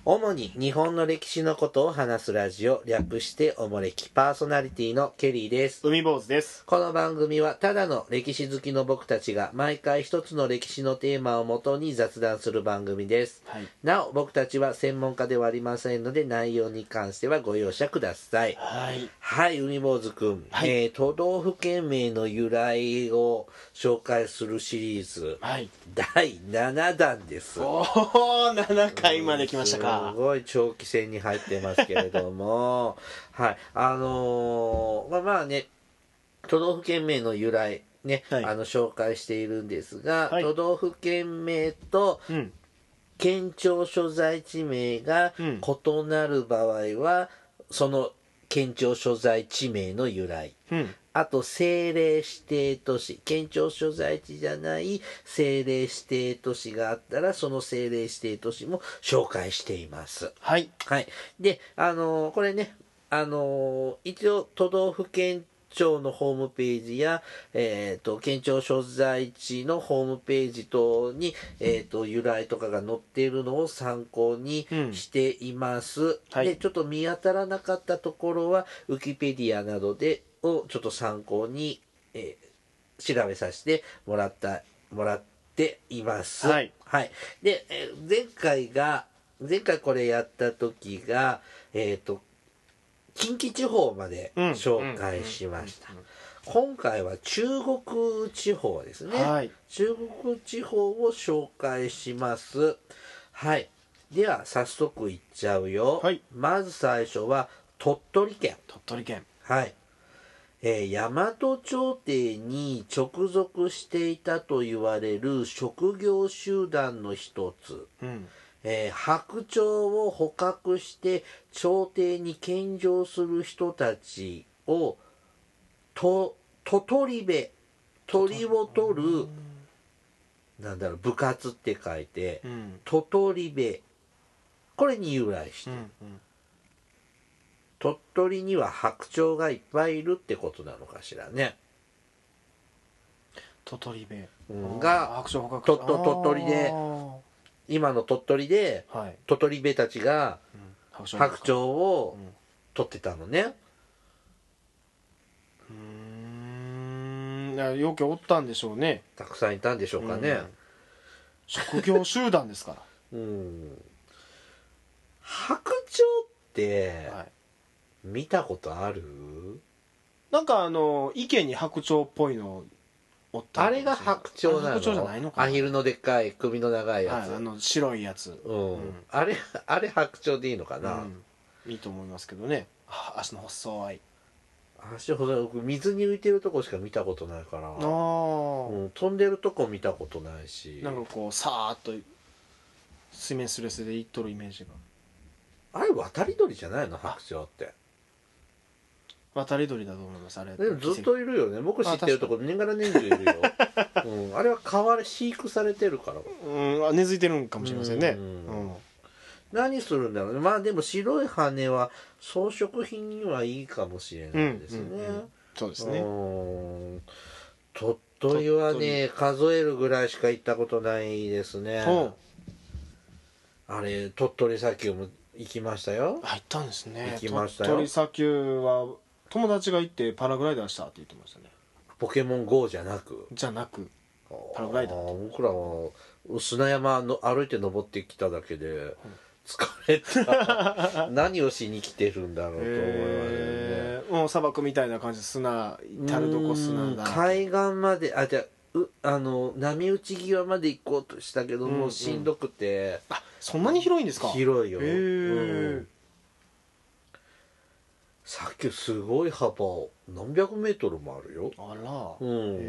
主に日本の歴史のことを話すラジオ、略しておもれき、パーソナリティのケリーです。 海坊主です。 この番組はただの歴史好きの僕たちが毎回一つの歴史のテーマをもとに雑談する番組です。 はい。 なお僕たちは専門家ではありませんので内容に関してはご容赦ください。 はいはい、海坊主くん、 はい、 都道府県名の由来を紹介するシリーズ、 はい。 第7弾です。 おお、7回まで来ましたか。 すごい長期戦に入ってますけれどもはい、まあね、都道府県名の由来ね、 はい紹介しているんですが、 はい都道府県名とうん。 県庁所在地名がうん異なる場合は、その県庁所在地名の由来、 うん。 あと政令指定都市、県庁所在地じゃない政令指定都市があったら、その政令指定都市も紹介しています。 はい。 はい。で、これね、一応都道府県庁のホームページや、県庁所在地のホームページ等に、由来とかが載っているのを参考にしています。 はいで、ちょっと見当たらなかったところは、ウィキペディアなどで、をちょっと参考に、調べさせてもらっています。 はい。 はい。で、前回これやった時が、近畿地方まで紹介しました。今回は中国地方ですね。 はい。 中国地方を紹介します。はい。では、早速いっちゃうよ。 はい。 まず最初は、鳥取県。 鳥取県。 はい。大和朝廷に直属していたと言われる職業集団の一つ、 うん。 白鳥を捕獲して朝廷に献上する人たちをと取り部、鳥を取る、なんだろう、部活って書いて、 うん。 鳥り部、これに由来して、 うん。 鳥取には白鳥がいっぱいいるってことなのかしらね。 鳥取部。 が白鳥捕獲。 鳥取で今の鳥取ではい。 鳥部たちが白鳥をうん。 取ってたのね。 よくおったんでしょうね。 たくさんいたんでしょうかね。 職業集団ですかうん。白鳥ってら。はい。 見たことある？ なんか池に白鳥っぽいのおったあれが白鳥なの？ 白鳥じゃないのかな。 アヒルのでっかい首の長いやつ。 はい、白いやつ。 あれ白鳥でいいのかな？ いいと思いますけどね。足の細い。 足ほど水に浮いてるとこしか見たことないから、飛んでるとこ見たことないし、 なんかこうさーっと水面スレスレでいっとるイメージが。 あれ渡り鳥じゃないの？白鳥って渡り鳥だと思います。あれでもずっといるよね。僕知ってるとこ年がら年中いるよ。あれは飼育されてるから。 根付いてるんかもしれませんね。 何するんだろうね。まあでも白い羽は装飾品にはいいかもしれないですね。 そうですね。 鳥取はね、数えるぐらいしか行ったことないですね。あれ鳥取砂丘も行きましたよ。 行ったんですね。 行きましたよ。 鳥取砂丘は友達が行ってパラグライダーしたって言ってましたね。 ポケモン GO じゃなくパラグライダー。 僕らは砂山の歩いて登ってきただけで疲れた。何をしに来てるんだろうと思いますね。 もう砂漠みたいな感じで砂至るとこ砂だ。 海岸まで波打ち際まで行こうとしたけどもしんどくて。 そんなに広いんですか？ 広いよ。砂丘すごい幅何百メートルもあるよ。 あら。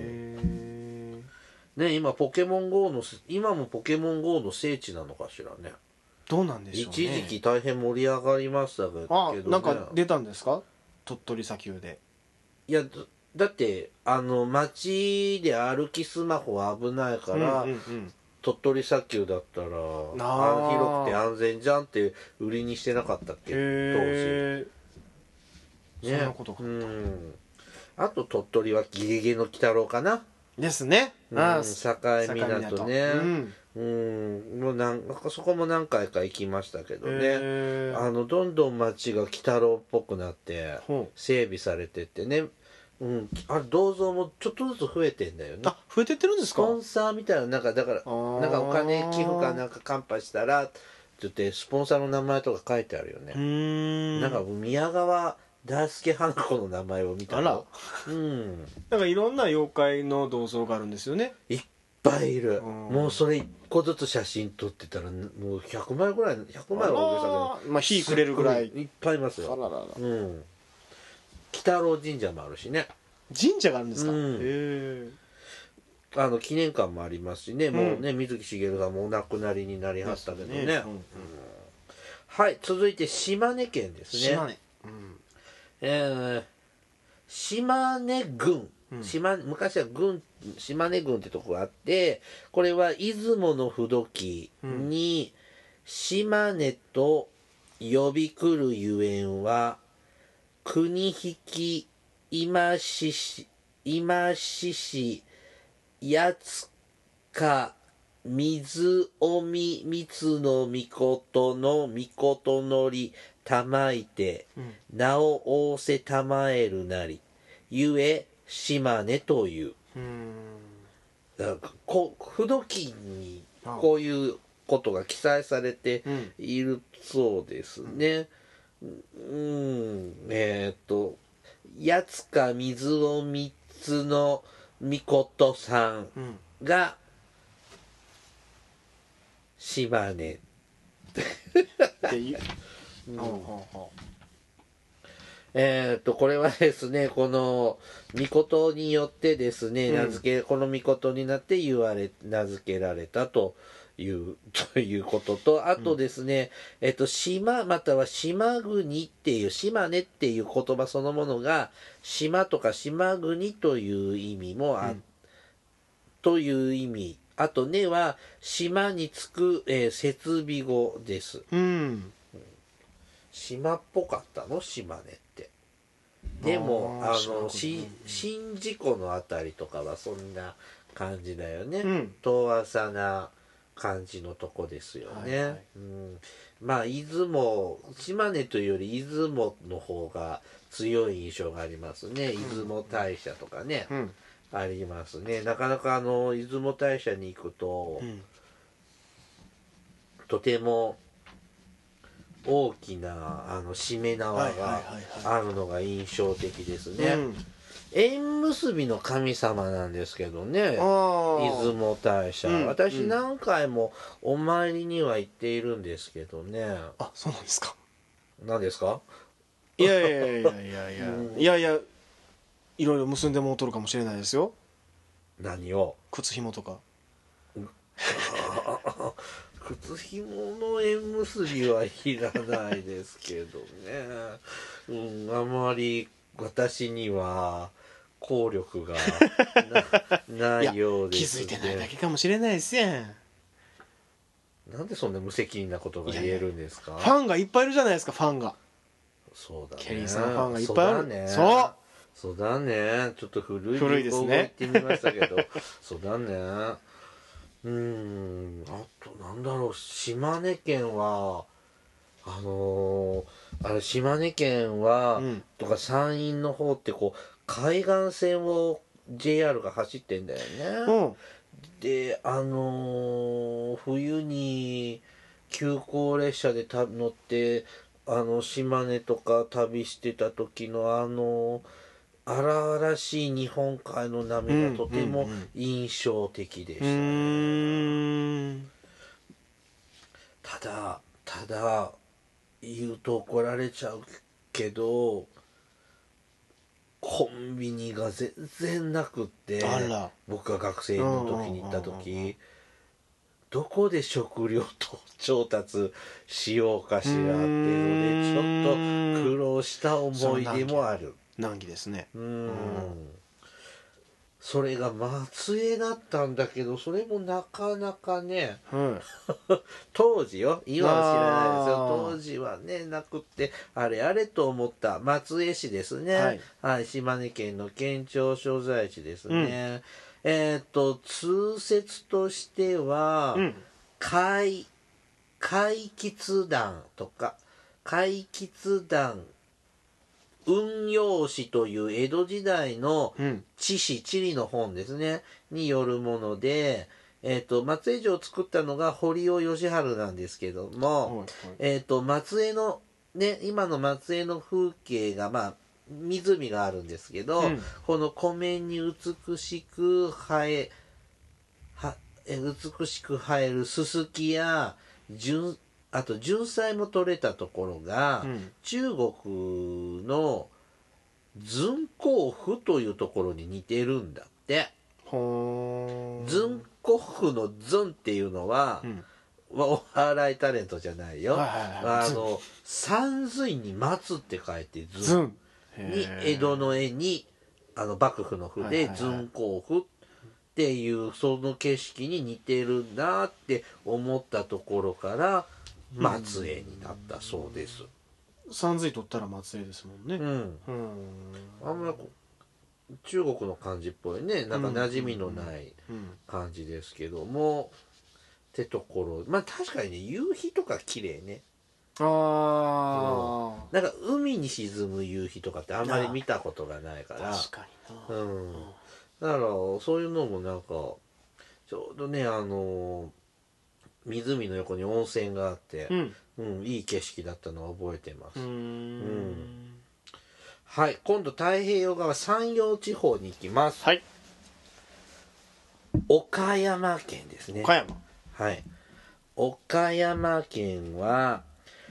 ね、今もポケモン GO の聖地なのかしらね。 どうなんでしょうね。 一時期大変盛り上がりましたけどね。 なんか出たんですか？鳥取砂丘で。 いやだって街で歩きスマホは危ないから、鳥取砂丘だったら広くて安全じゃんって売りにしてなかったっけ当時。 そんなことか。 あと鳥取はゲゲゲの鬼太郎かな。 ですね。 境港ね。 もうなんかそこも何回か行きましたけどね。どんどん街が鬼太郎っぽくなって整備されてってね。あれ銅像もちょっとずつ増えてんだよね。 あ、増えてってるんですか？ スポンサーみたいな、なんかだからなんかお金寄付かなんかカンパしたらって言ってスポンサーの名前とか書いてあるよね。なんか宮川大輔花子の名前を見たの。 なんかいろんな妖怪の銅像があるんですよね。 いっぱいいる。もうそれ1個ずつ写真撮ってたらもう100枚ぐらい、100枚は大げさだけど、 まあ火くれるぐらいいっぱいいますよ。鬼太郎神社もあるしね。 神社があるんですか？ 記念館もありますしね、もうね水木しげるさんもお亡くなりになりはったけどね。はい、続いて島根県ですね。 島根、 島根郡、昔は島根郡ってとこがあって、これは出雲の不土記に島根と呼び来るゆえんは国引き今志士やつか水おみみつのみことのみことのりたまいて、名を仰せたまえるなりゆえ島根という。だから不土記にこういうことが記載されているそうですね。やつか水をみつのみことさんが島根っていうこれはですね、このみことによってですね、このみことになって名付けられたということと、あとですね、島または島国っていう、島根っていう言葉そのものが、島とか島国という意味もという意味。あとねは、島につく、設備語です。島っぽかったの島根って。でも、宍道湖のあたりとかはそんな感じだよね。遠浅な感じのとこですよね。まあ島根というより出雲の方が強い印象がありますね。出雲大社とかね、ありますね。なかなか出雲大社に行くと、とても大きなしめ縄があるのが印象的ですね。縁結びの神様なんですけどね、出雲大社。私何回もお参りには行っているんですけどね。 あ、そうなんですか。 何ですか？ いやいろいろ結んでもうとるかもしれないですよ。 何を？ 靴紐とか。 靴紐の縁結びはいらないですけどね。あまり私には効力がないようですね。気づいてないだけかもしれないですやん。 なんでそんな無責任なことが言えるんですか？ ファンがいっぱいいるじゃないですか、ファンが。 そうだね。 ケリーさんファンがいっぱいある。 そうだね。ちょっと古いですね。 言ってみましたけど、そうだね。あとなんだろう、島根県は島根県は、とか山陰の方って海岸線を JR が走ってんだよね。で冬に急行列車で乗って島根とか旅してた時の荒々しい日本海の波がとても印象的でしたね。ただ言うと怒られちゃうけどコンビニが全然なくって、僕が学生の時に行った時どこで食料と調達しようかしらっていうのでちょっと苦労した思い出もある。 難儀ですね。 それが松江だったんだけどそれもなかなかね、当時よ、今は知らないですよ、当時はねなくってあれあれと思った松江市ですね。島根県の県庁所在地ですね。 通説としては、 うん怪奇談とか、怪奇談運用史という江戸時代のうん地理の本ですね、によるもので、松江城を作ったのが堀尾義治なんですけども、松江の、ね、今の松江の風景が、まあ、湖があるんですけど、この湖面に美しく生えるススキやあとジュンサイも取れたところが、中国のズコーフというところに似てるんだって。ズンコッフのズンっていうのは、お笑いタレントじゃないよ。山水に松って書いてズンに江戸の絵に幕府の府でズンコーフっていうその景色に似てるなって思ったところから松江になったそうです。 山水取ったら松江ですもんね。 あんま中国の感じっぽいね、なんか馴染みのない感じですけども、ってところ、まあ確かにね、夕日とか綺麗ね。なんか海に沈む夕日とかってあんまり見たことがないから、 確かにな。 だからそういうのもなんかちょうどね、湖の横に温泉があって、いい景色だったのを覚えてます。はい、今度太平洋側山陽地方に行きます。 はい。 岡山県ですね。 岡山。 はい。岡山県は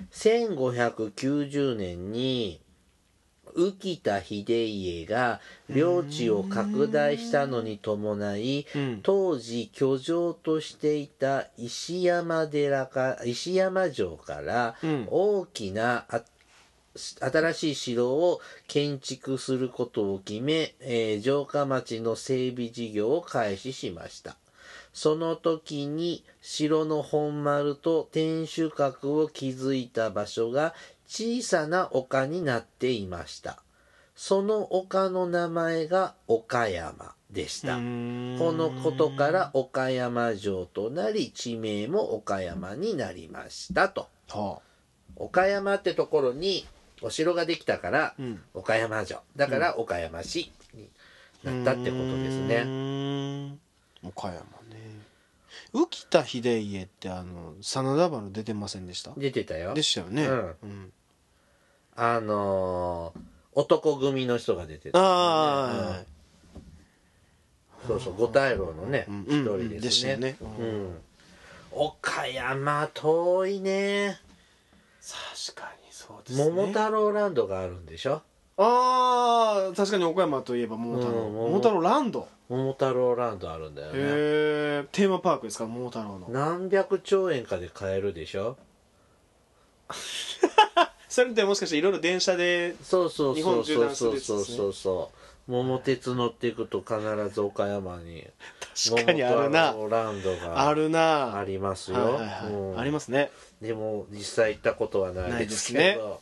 1590年に浮田秀家が領地を拡大したのに伴い、当時居城としていた石山城から大きな新しい城を建築することを決め、城下町の整備事業を開始しました。その時に城の本丸と天守閣を築いた場所が小さな丘になっていました。その丘の名前が岡山でした。このことから岡山城となり、地名も岡山になりましたと。岡山ってところにお城ができたから、岡山城だから岡山市になったってことですね。 岡山ね。浮田秀家って真田丸出てませんでした？ 出てたよ。 でしたよね。 男組の人が出てた、そうそう、五大老のね一人ですね。岡山遠いね。 確かにそうですね。 桃太郎ランドがあるんでしょ。 確かに岡山といえば桃太郎ランド。 桃太郎ランドあるんだよね。 テーマパークですか、桃太郎の。 何百兆円かで買えるでしょ。 それってもしかしていろいろ電車で日本縦断するやつですね。 桃鉄乗っていくと必ず岡山に確かにあるな、 桃太郎ランドがありますよ。 ありますね。 でも実際行ったことはないですけど、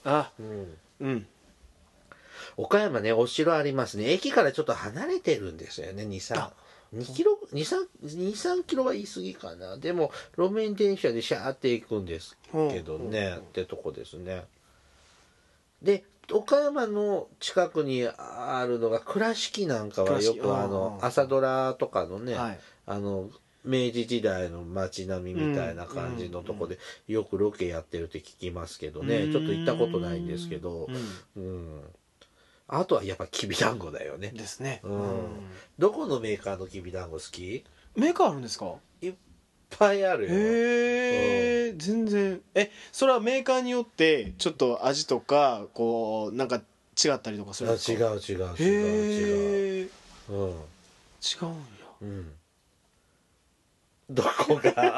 岡山ね、お城ありますね。駅からちょっと離れてるんですよね。2、3キロは言い過ぎかな。でも路面電車でシャーって行くんですけどね、ってとこですね。で岡山の近くにあるのが倉敷なんかはよく朝ドラとかのね、明治時代の街並みみたいな感じのとこでよくロケやってるって聞きますけどね、ちょっと行ったことないんですけど、あとはやっぱきびだんごだよね。 ですね。 どこのメーカーのきびだんご好き？ メーカーあるんですか？ いっぱいあるよ。 全然。それはメーカーによってちょっと味とかこうなんか違ったりとかするんですか？ 違う。違うんや。どこが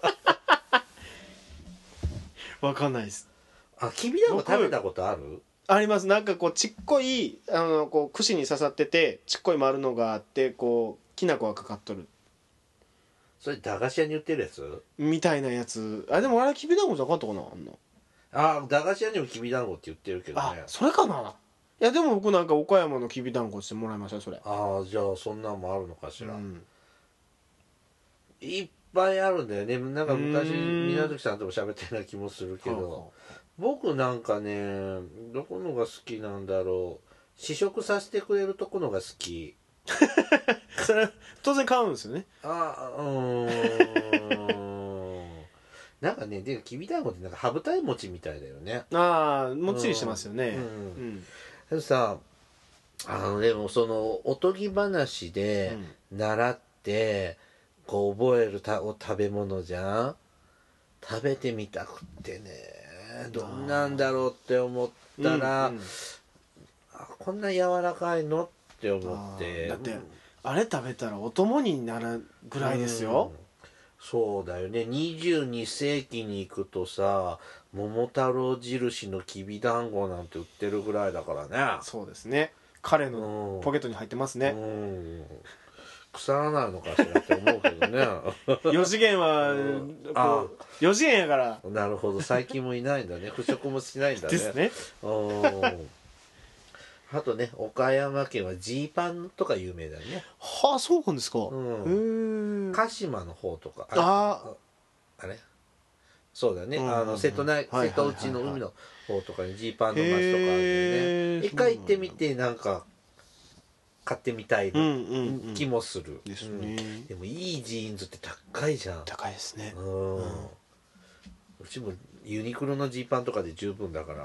わかんないです。 きびだんご食べたことある？ あります。なんかこうちっこいこう串に刺さっててちっこい丸のがあって、こうきな粉がかかっとる。 それ駄菓子屋に売ってるやつみたいなやつ。でもあれきびだんごじゃなかったかな、 駄菓子屋にもきびだんごって言ってるけどね。 それかな。 いやでも僕なんか岡山のきびだんごしてもらいましたよそれ。 ああ、じゃあそんなんもあるのかしら、 うん、 いっぱいあるんだよね。なんか昔うん水無月さんとも喋ってるような気もするけど、 は僕なんかね、どこのが好きなんだろう。試食させてくれるとこのが好き。 あはあそれ当然買うんですよね。 なんかね、できびだんごってなんか羽二重餅みたいだよね。 ああもっちりしてますよね。 うんうんでもさ、でもそのおとぎ話で習ってこう覚える食べ物じゃん。食べてみたくってね、どんなんだろうって思ったら、こんな柔らかいのって思ってだってあれ食べたらお供になるぐらいですよ。 そうだよね。22世紀に行くとさ、桃太郎印のきびだんごなんて売ってるぐらいだからね。 そうですね。彼のポケットに入ってますね。 腐らないのかしらって思うけどね。 4次元はこう4次元やからなるほど、最近もいないんだね。腐食もしないんだね。 ですね。 あとね、岡山県はジーパンとか有名だね。 はあ、そうなんですか。 鹿島の方とか。あれそうだね。瀬戸内の海の方とかにジーパンの街とかあるんでね。一回行ってみて、なんか、買ってみたい気もする。 ですね。 でもいいジーンズって高いじゃん。 高いですね。 うちもユニクロのジーパンとかで十分だから。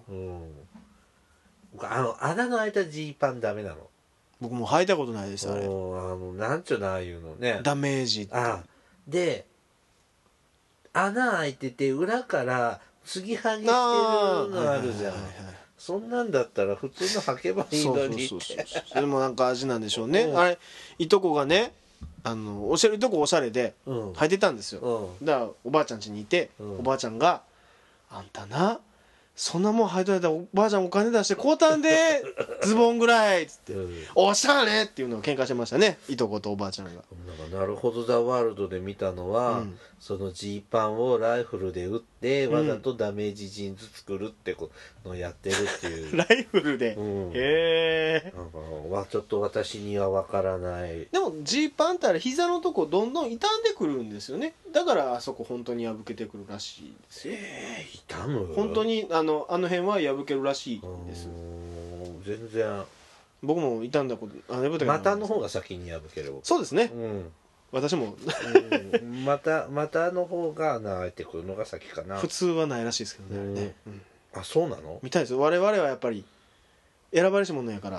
穴の開いたジーパンダメなの。 僕も履いたことないですあれ。 なんちゅうのああいうのね。 ダメージって。 で穴開いてて裏から継ぎはぎしてるのあるじゃん。そんなんだったら普通の履けばいいのにって。 それもなんか味なんでしょうね。あれいとこがね、いとこおしゃれで履いてたんですよ。だからおばあちゃん家にいて、おばあちゃんが「あんたな、そんなもん履いといたらおばあちゃんお金出して買うたんでズボンぐらい」っつって「おしゃれ!」っていうのを喧嘩してましたね、いとことおばあちゃんが。 なるほどザワールドで見たのは、そのジーパンをライフルで撃ってわざとダメージジーンズ作るってのをやってるっていうライフルで、へえ。 なんかちょっと私には分からない。 でもジーパンってあれ膝のとこどんどん傷んでくるんですよね。だからあそこ本当に破けてくるらしいですよ。 傷む？ 本当にあの辺は破けるらしいです。 全然僕も傷んだこと股の方が先に破ける。 そうですね、私も股の方が穴開いてくるのが先かな。 普通はないらしいですけどね。 あ、そうなの？ みたいですよ。我々はやっぱり選ばれし者やから。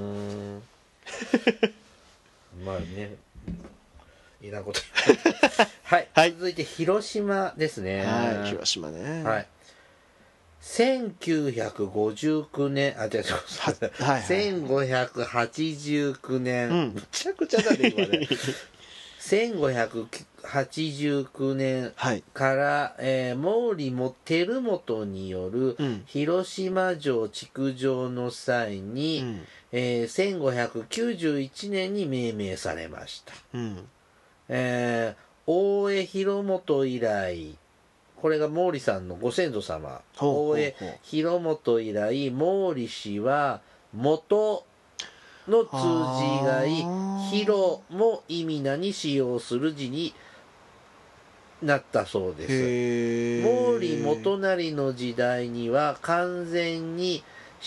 まあね、いらんことはい、続いて広島ですね。 はい、広島ね。 はい、1959年、1589年、むちゃくちゃだね今ね。1589年から、毛利輝元による広島城築城の際に、1591年に命名されました。大江広元以来、これが毛利さんのご先祖様、大江広元以来、毛利氏は元の通じ以外、広も意味名に使用する字になったそうです。毛利元就の時代には完全に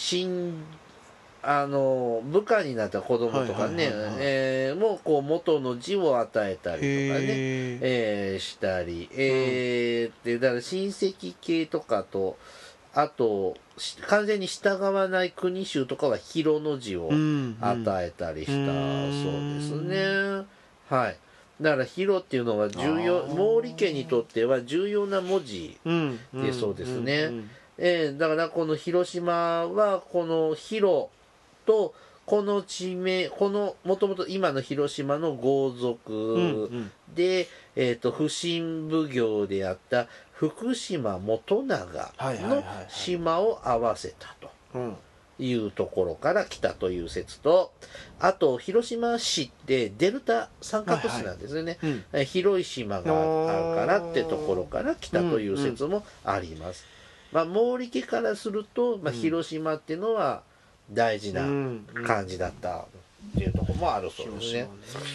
部下になった子供とかね、もうこう元の字を与えたりとかね、したり、だから親戚系とかと、あと完全に従わない国衆とかは広の字を与えたりしたそうですね。はい。だから広っていうのは毛利家にとっては重要な文字でそうですね。だからこの広島はこの広とこの地名、もともと今の広島の豪族で、普請奉行であった福島元長の島を合わせたというところから来たという説と、あと広島市ってデルタ三角市なんですよね。広い島があるからってところから来たという説もあります。毛利家からすると、広島っていうのは大事な感じだったっていうところもあるそうですね。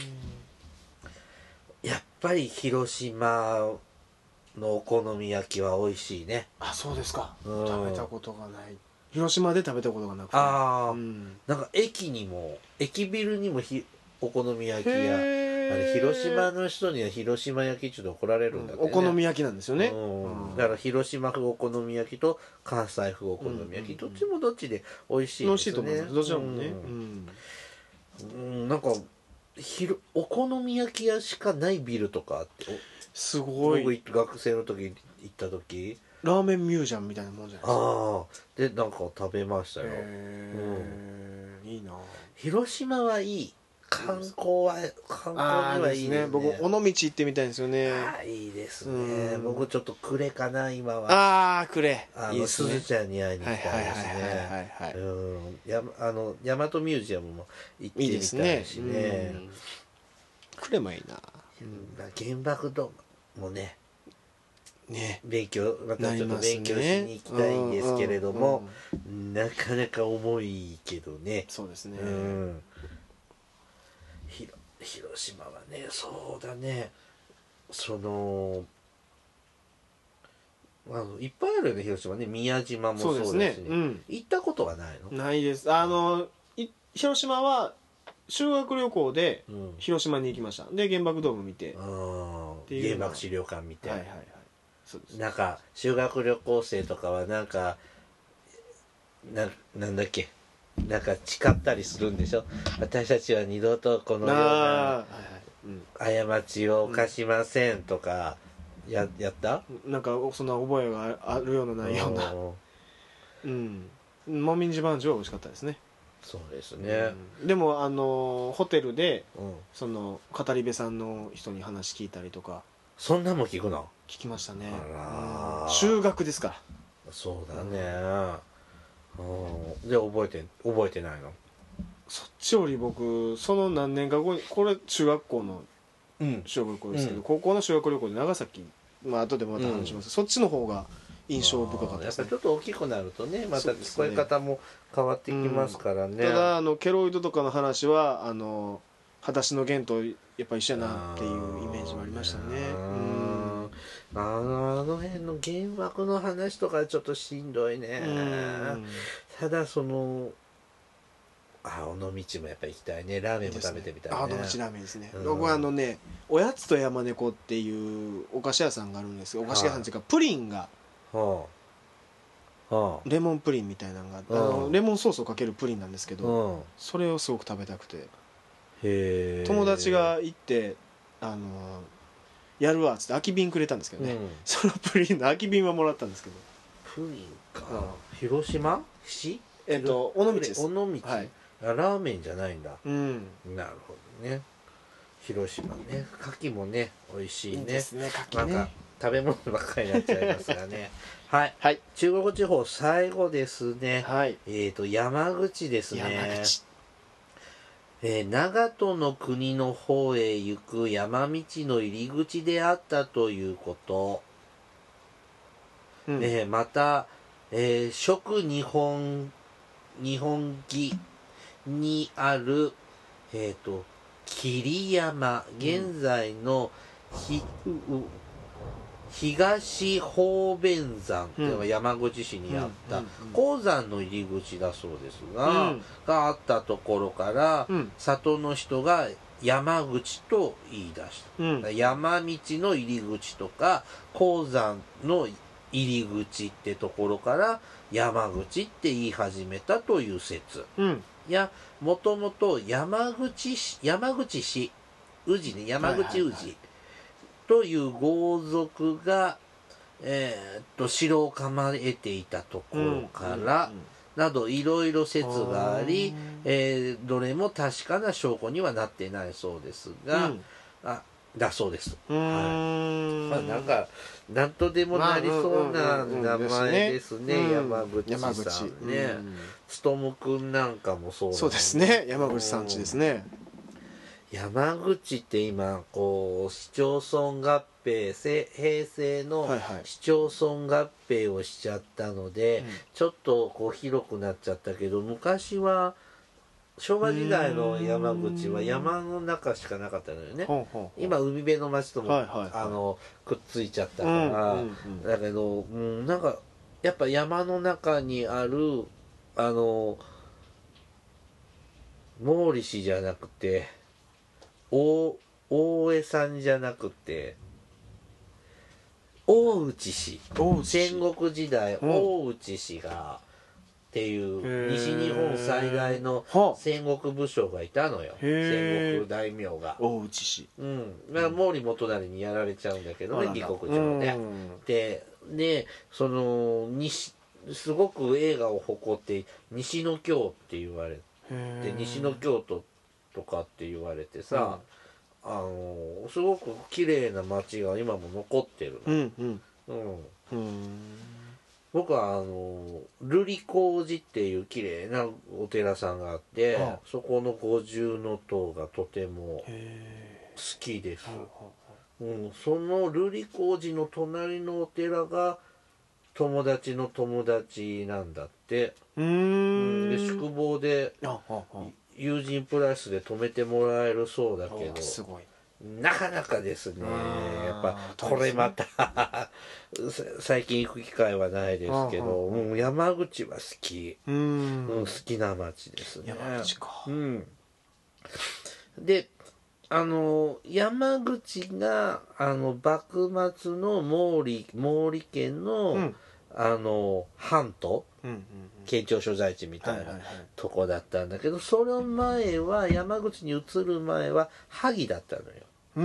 やっぱり広島のお好み焼きは美味しいね。 あ、そうですか。食べたことがない。広島で食べたことがなくて。 ああ、なんか駅ビルにもお好み焼き屋、あれ広島の人には広島焼きちょっと怒られるんだってね。 お好み焼きなんですよね。 だから広島風お好み焼きと関西風お好み焼き、どっちもどっちで美味しいですね。 美味しいと思います。どちらもね。 なんかお好み焼き屋しかないビルとかあって、 すごい。 僕学生の時行った時、 ラーメンミュージアムみたいなもんじゃないですか。 ああ、でなんか食べましたよ。 いいな。 広島はいい。観光にはいいですね。 僕尾道行ってみたいんですよね。 いいですね。僕ちょっと呉かな今は。 ああ、呉。いいですね。 すずちゃんに会いに行きたいですね。大和ミュージアムも行ってみたいしね。 呉もいいな。 原爆ドームもね。またちょっと勉強しに行きたいんですけれども、なかなか重いけどね。 そうですね。 広島はね、そうだね、いっぱいあるよね、広島ね。宮島もそうですね。行ったことはないの？ ないです。広島は修学旅行で広島に行きました。で原爆ドーム見て、 原爆資料館見て、 そうです。 なんか修学旅行生とかはなんかなんだっけ、なんか誓ったりするんでしょ。私たちは二度とこのような過ちを犯しませんとかやったなんかそんな覚えがあるようなないような。もみじまんじゅうは美味しかったですね。 そうですね。 でもホテルでその語り部さんの人に話聞いたりとか。 そんなも聞くの？ 聞きましたね。修学ですから。 そうだね。で覚えてないの？ そっちより僕その何年か後に、これ中学校の修学旅行ですけど、高校の修学旅行で長崎、後でまた話します。そっちの方が印象深かったですね。 やっぱちょっと大きくなるとね、また聞こえ方も変わってきますからね。 ただケロイドとかの話は裸足の弦とやっぱ一緒やなっていうイメージもありましたね。 あの辺の原爆の話とかちょっとしんどいね。ただ尾道もやっぱり行きたいね。ラーメンも食べてみたいね。 尾道ラーメンですね。僕はおやつと山猫っていうお菓子屋さんがあるんですよ。お菓子屋さんっていうかプリンがレモンプリンみたいなのがレモンソースをかけるプリンなんですけど、それをすごく食べたくて、友達が行ってやるわっつって空き瓶くれたんですけどね、そのプリンの空き瓶はもらったんですけど。 プリンか、広島市尾道です。 尾道、ラーメンじゃないんだ。なるほどね。広島ね、牡蠣もね美味しいね。 ですね、牡蠣ね。 なんか食べ物ばっかりになっちゃいますがね。はい、中国地方最後ですね。山口ですね。長門の国の方へ行く山道の入り口であったということ。また、食日本記にある、桐山、現在の東方便山っていうのが山口市にあった鉱山の入り口だそうですが、があったところから、里の人が山口と言い出した。山道の入り口とか鉱山の入り口ってところから山口って言い始めたという説。もともと山口市宇治ね、山口宇治という豪族が、城を構えていたところから、などいろいろ説があり、どれも確かな証拠にはなっていないそうですが、だそうです。なんか何とでもなりそうな名前ですね、山口さんね。つとむくんなんかもそうですね、山口さんちですね。 山口って今市町村合併平成の市町村合併をしちゃったので、ちょっとこう広くなっちゃったけど、昔は昭和時代の山口は山の中しかなかったのよね。今海辺の町とも、くっついちゃったから、だけど、なんかやっぱ山の中にある毛利氏じゃなくて大江さんじゃなくて大内氏、戦国時代大内氏がっていう西日本最大の戦国武将がいたのよ。戦国大名が大内氏、 毛利元就にやられちゃうんだけどね、義国町で。でそのすごく栄華を誇って西の京って言われて、西の京都とかって言われてさ、すごく綺麗な町が今も残ってるの。僕は瑠璃光寺っていう綺麗なお寺さんがあって、そこの五重塔がとても好きです。その瑠璃光寺の隣のお寺が友達の友達なんだって。で宿坊で友人プラスで泊めてもらえるそうだけど、 すごいなかなかですね。やっぱこれまた最近行く機会はないですけど、山口は好き、好きな町ですね。 山口か。 で山口が幕末の毛利家の、藩都、県庁所在地みたいなとこだったんだけど、その前は山口に移る前は萩だったのよ。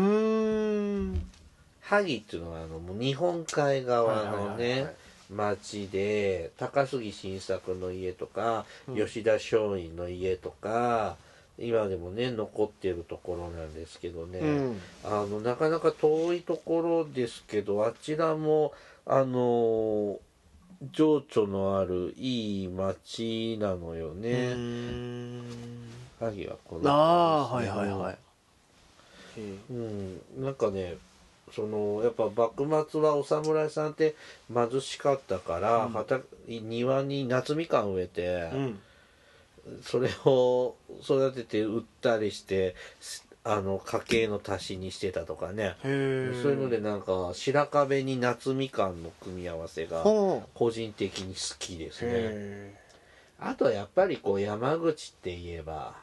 萩っていうのはもう日本海側のね町で、高杉晋作の家とか、吉田松陰の家とか今でもね残ってるところなんですけどね、なかなか遠いところですけど、あちらも情緒のあるいい町なのよね。萩はこのなんかね、やっぱ幕末はお侍さんって貧しかったから、庭に夏みかん植えて、それを育てて売ったりして家計の足しにしてたとかね。そういうのでなんか白壁に夏みかんの組み合わせが個人的に好きですね。あとはやっぱりこう山口って言えば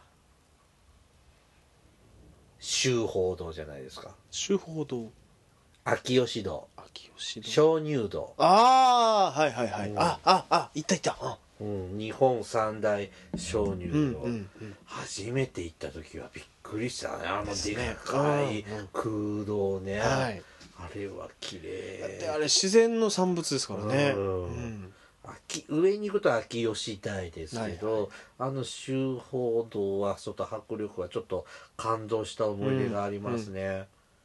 秋芳洞じゃないですか。 秋芳洞、 秋吉洞、鍾乳洞。 行った。 日本三大鍾乳洞、初めて行った時はびっくりしたね。でっかい空洞ね、あれは綺麗だって。あれ自然の産物ですからね。 上に行くと秋吉台ですけど、秋芳洞はちょっと迫力はちょっと感動した思い出がありますね。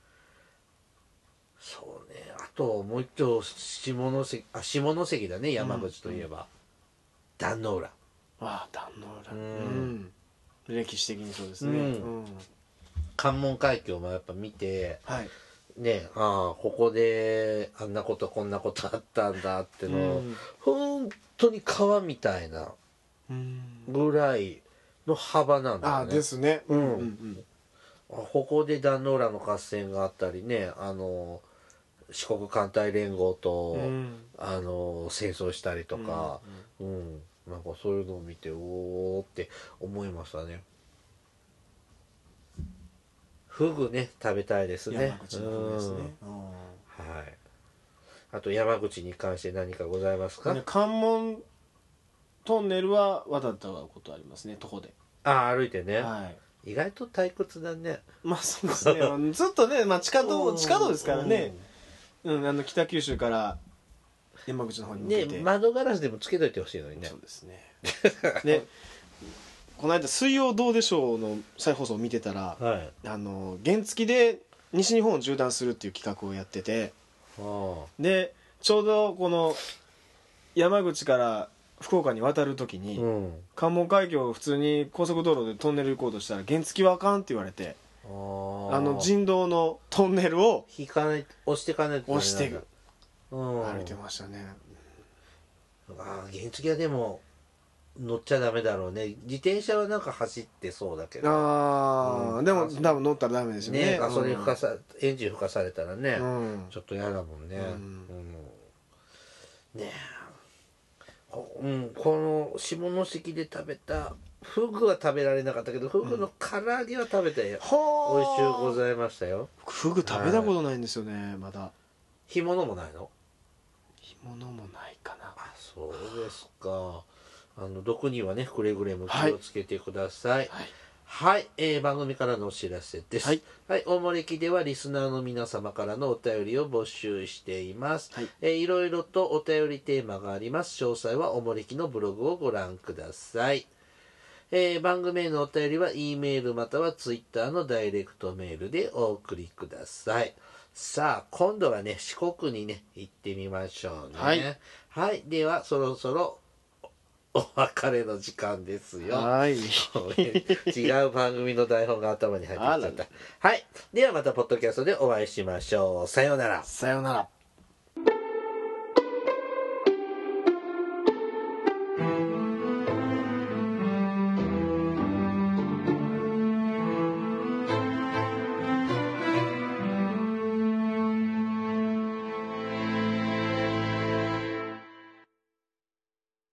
そうね。あともう一丁下関だね、山口といえば。壇ノ浦。 壇ノ浦。歴史的にそうですね。 関門海峡もやっぱ見て、ね、ここであんなことこんなことあったんだっての、本当に川みたいなぐらいの幅なんだよね。 ですね。 ここで壇ノ浦の合戦があったりね、四国艦隊連合と、戦争したりとか、なんかそういうのを見ておーって思いましたね。フグね、食べたいですね。 山口のフグですね。 あと山口に関して何かございますか？ 関門トンネルは渡ったことありますね、徒歩で。 歩いてね。意外と退屈だね。 そうですね。ずっとね、地下道ですからね。北九州から山口の方に向けて。 窓ガラスでもつけといてほしいのにね。 そうですね。で、この間水曜どうでしょうの再放送を見てたら、原付で西日本を縦断するっていう企画をやってて、でちょうどこの山口から福岡に渡る時に、関門海峡を普通に高速道路でトンネル行こうとしたら原付はあかんって言われて、 人道のトンネルを押していかないと押していく、 歩歩いてましたね。 原付はでも乗っちゃダメだろうね。自転車はなんか走ってそうだけど。 でも多分乗ったらダメですよね。 ガソリンエンジン吹かされたらね、ちょっと嫌だもんね。ねえ、この下関で食べたフグは食べられなかったけど、フグの唐揚げは食べたよ。美味しゅうございましたよ。 フグ食べたことないんですよね、まだ。 干物もないの？ 干物もないかな。 そうですか。毒にはね、くれぐれも気をつけてください。はい、番組からのお知らせです。はい、おもれきではリスナーの皆様からのお便りを募集しています。いろいろとお便りテーマがあります。詳細はおもれきのブログをご覧ください。番組へのお便りは E メールまたは Twitter のダイレクトメールでお送りください。さあ、今度はね、四国にね、行ってみましょうね。はい、ではそろそろお別れの時間ですよ。違う番組の台本が頭に入ってきちゃった。はい。ではまたポッドキャストでお会いしましょう。さようなら。 さようなら。